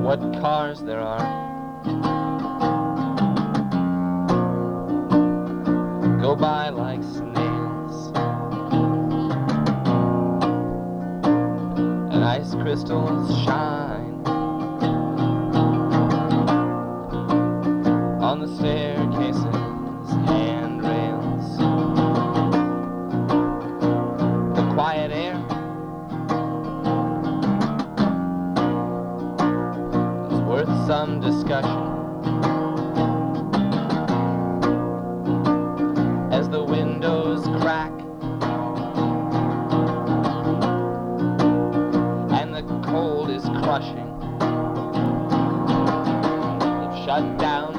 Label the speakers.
Speaker 1: what cars there are. Go by like snails, and ice crystals shine on the staircases, handrails. The quiet air is worth some discussion as the windows crack and the cold is crushing. They've shut down